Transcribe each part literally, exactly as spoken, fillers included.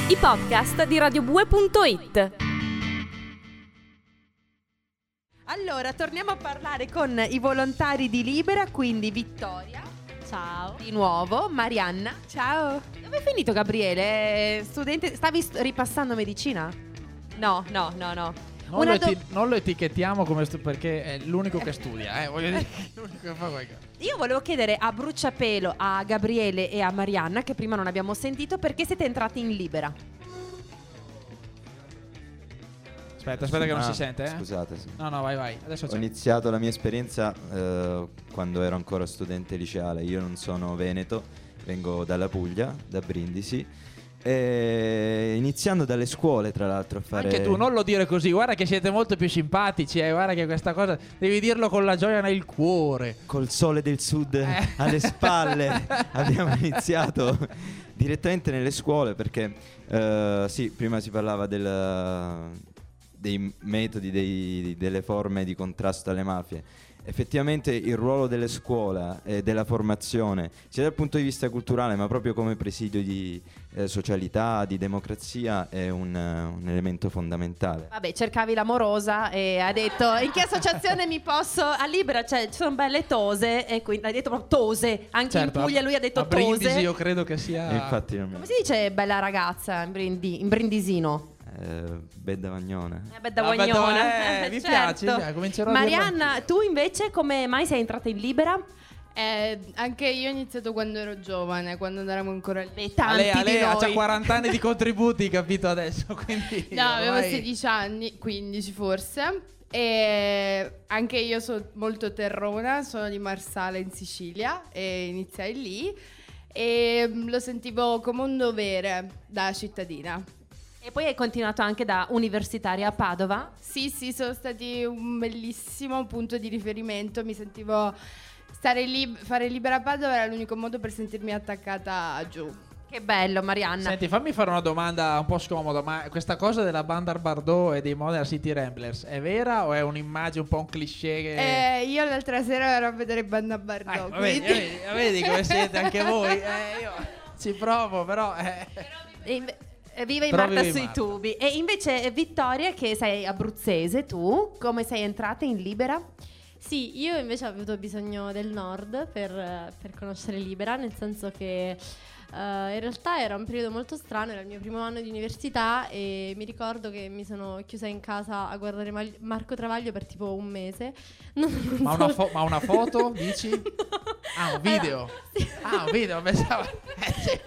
I podcast di radiobue punto it. Allora, torniamo a parlare con i volontari di Libera, quindi Vittoria. Ciao. Di nuovo, Marianna. Ciao. Dove è finito Gabriele? Studente, stavi st- ripassando medicina? No, no, no, no. Non, Una lo, do- eti- non lo etichettiamo come stu- perché è l'unico che studia, eh, voglio dire, l'unico che fa qualcosa. Io volevo chiedere a bruciapelo a Gabriele e a Marianna, che prima non abbiamo sentito, perché siete entrati in Libera. Aspetta, aspetta che non Ah, si sente, eh. Scusate, sì. No, no, vai, vai. Adesso Ho c'è. iniziato la mia esperienza eh, quando ero ancora studente liceale. Io non sono veneto, vengo dalla Puglia, da Brindisi. E iniziando dalle scuole, tra l'altro, a fare. Anche tu, non lo dire così, guarda che siete molto più simpatici, eh. Guarda che questa cosa devi dirlo con la gioia nel cuore. Col sole del sud Eh. alle spalle abbiamo iniziato direttamente nelle scuole perché eh, sì, prima si parlava del, dei metodi, dei, delle forme di contrasto alle mafie. Effettivamente il ruolo delle scuole e della formazione, sia dal punto di vista culturale ma proprio come presidio di eh, socialità, di democrazia, è un, uh, un elemento fondamentale. Vabbè, cercavi l'amorosa e ha detto in che associazione mi posso a Libera, cioè ci sono belle tose e quindi ha detto proprio tose, anche Certo, in Puglia a- lui ha detto a Brindisi tose. io credo che sia. E infatti non mi- Come si dice bella ragazza in, Brindi- in brindisino? eh, Bedda Vagnone. Eh beh, da Ah, beh, Guagnona. eh, mi Certo. piace, mi piace, comincerò a dirlo Marianna, tu invece come mai sei entrata in Libera? Eh, anche io ho iniziato quando ero giovane, quando non eravamo ancora lì. Beh, tanti Ale, Ale di ha noi. già quaranta anni di contributi, capito adesso, quindi No, avevo ormai- sedici anni, quindici forse. E anche io sono molto terrona, sono di Marsala in Sicilia e iniziai lì e mm, lo sentivo come un dovere da cittadina. E poi hai continuato anche da universitaria a Padova. Sì, sì, sono stati un bellissimo punto di riferimento, mi sentivo stare lì, fare Libera Padova era l'unico modo per sentirmi attaccata giù. Che bello, Marianna. Senti, fammi fare una domanda un po' scomoda, ma questa cosa della Bandar Bardot e dei Modern City Ramblers è vera o è un'immagine un po' un cliché che... Eh, io l'altra sera ero a vedere Banda Eh, Bardot. ma vedi, quindi- vedi, vedi come siete anche voi? Eh, io ci provo, però... eh. E inve- e vive in Però Marta vive in sui Marta. tubi. E invece eh, Vittoria, che sei abruzzese, tu come sei entrata in Libera? Sì, io invece ho avuto bisogno del nord per, per conoscere Libera, nel senso che eh, in realtà era un periodo molto strano, era il mio primo anno di università e mi ricordo che mi sono chiusa in casa a guardare Mal- Marco Travaglio per tipo un mese. Non- non Ma so- una, fo- ma una foto, dici? No. Ah, un video? Allora, sì. Ah, un video, pensavo... Eh, sì.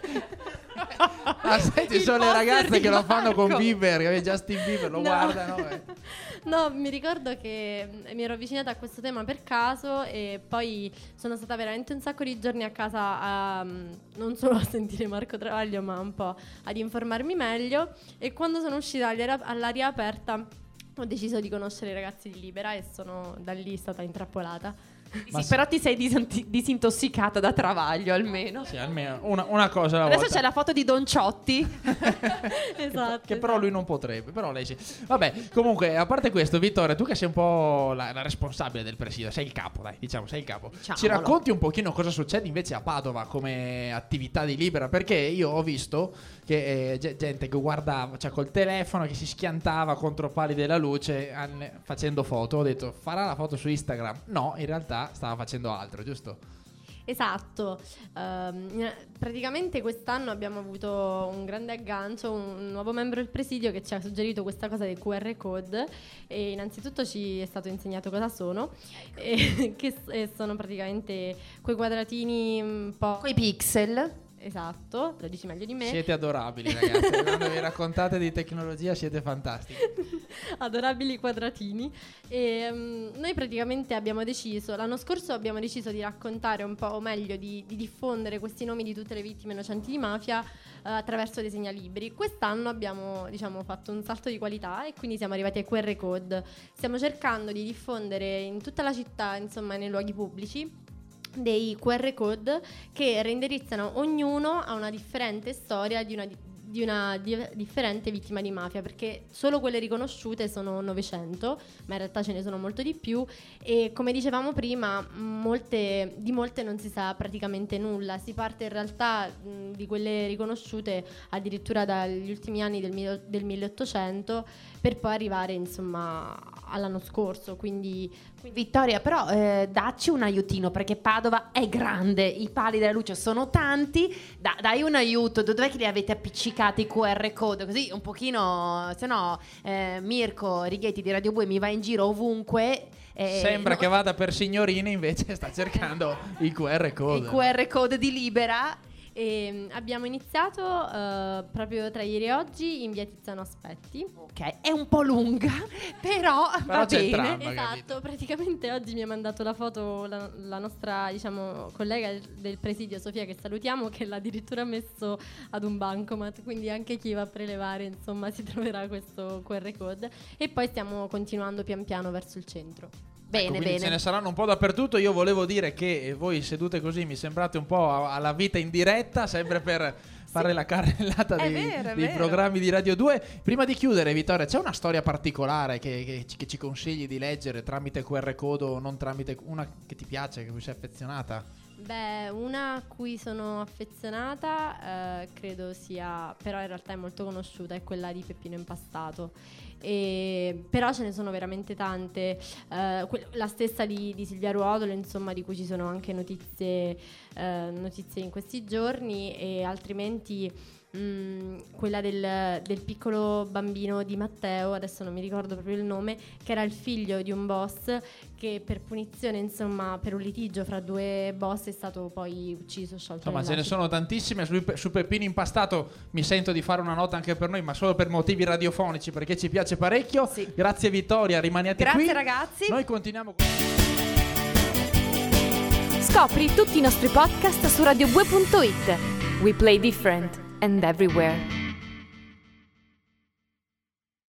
Ah, sai, ci Il sono le poster ragazze di che lo fanno con Marco. Bieber, che Justin Bieber lo No. guardano. eh. No, mi ricordo che mm, mi ero avvicinata a questo tema per caso e poi sono stata veramente un sacco di giorni a casa a, mm, non solo a sentire Marco Travaglio ma un po' ad informarmi meglio e quando sono uscita all'aria, all'aria aperta ho deciso di conoscere i ragazzi di Libera e sono da lì stata intrappolata. Sì, però ti sei disanti- disintossicata da Travaglio almeno. Sì, almeno una, una cosa alla Adesso volta. c'è la foto di Don Ciotti. Esatto. Che però lui non potrebbe, però lei sì. Vabbè, comunque, a parte questo, Vittoria, tu che sei un po' la, la responsabile del presidio, sei il capo, dai, diciamo, sei il capo. Ci Diciamolo. racconti un pochino cosa succede invece a Padova come attività di Libera? Perché io ho visto che eh, ge- gente che guardava, cioè col telefono, che si schiantava contro pali della luce an- facendo foto. Ho detto, farà la foto su Instagram? No, in realtà stava facendo altro, giusto? Esatto, Ehm, praticamente quest'anno abbiamo avuto un grande aggancio, un nuovo membro del presidio che ci ha suggerito questa cosa dei Q R code e innanzitutto ci è stato insegnato cosa sono, e che s- e sono praticamente quei quadratini un po'... Coi pixel. Esatto, lo dici meglio di me. Siete adorabili, ragazzi. Quando vi raccontate di tecnologia siete fantastici. Adorabili quadratini e mm, noi praticamente abbiamo deciso l'anno scorso abbiamo deciso di raccontare un po', o meglio di, di diffondere questi nomi di tutte le vittime innocenti di mafia eh, attraverso dei segnalibri. Quest'anno abbiamo, diciamo, fatto un salto di qualità e quindi siamo arrivati ai Q R code. Stiamo cercando di diffondere in tutta la città, insomma nei luoghi pubblici, dei Q R code che reindirizzano ognuno a una differente storia di una di- di una di- differente vittima di mafia, perché solo quelle riconosciute sono novecento, ma in realtà ce ne sono molto di più, e come dicevamo prima molte, di molte non si sa praticamente nulla. Si parte in realtà mh, di quelle riconosciute addirittura dagli ultimi anni del, mil- del milleottocento, per poi arrivare insomma all'anno scorso, quindi, quindi Vittoria, però eh, dacci un aiutino, perché Padova è grande, i pali della luce sono tanti, da- dai un aiuto, dov'è che li avete appiccicati i Q R code, così un pochino, se no eh, Mirko Righetti di Radio Bue mi va in giro ovunque. eh, Sembra no, che vada per signorine, invece sta cercando il Q R code. il Q R code di Libera. E abbiamo iniziato uh, proprio tra ieri e oggi in via Tiziano Aspetti. Ok, è un po' lunga, però, Però va c'è il bene. tram. Esatto, capito. praticamente oggi mi ha mandato la foto la, la nostra, diciamo, collega del presidio, Sofia, che salutiamo, che l'ha addirittura messo ad un bancomat, quindi anche chi va a prelevare insomma si troverà questo Q R code, e poi stiamo continuando pian piano verso il centro. Bene, Ecco, quindi bene. ce ne saranno un po' dappertutto. Io volevo dire che voi sedute così mi sembrate un po' a- alla vita in diretta, sempre per fare la carrellata È dei, vero, è dei vero. programmi di Radio due. Prima di chiudere, Vittoria, c'è una storia particolare che, che ci- che ci consigli di leggere tramite Q R code o non tramite, una che ti piace, che cui sei affezionata? Beh, una a cui sono affezionata, eh, credo sia, però in realtà è molto conosciuta, è quella di Peppino Impastato. E, però ce ne sono veramente tante, eh, que- la stessa di, di Silvia Ruotolo, insomma, di cui ci sono anche notizie, eh, notizie in questi giorni, e altrimenti mh, quella del, del piccolo bambino di Matteo, adesso non mi ricordo proprio il nome, che era il figlio di un boss che per punizione, insomma, per un litigio fra due boss è stato poi ucciso, sciolto. Insomma, ce ne nell'acido. sono tantissime. Su, su Peppino Impastato mi sento di fare una nota anche per noi, ma solo per motivi radiofonici, perché ci piace parecchio. Sì. Grazie Vittoria, rimaniate Grazie qui. ragazzi. Noi continuiamo con... Scopri tutti i nostri podcast su radio bue punto it. We play different and everywhere.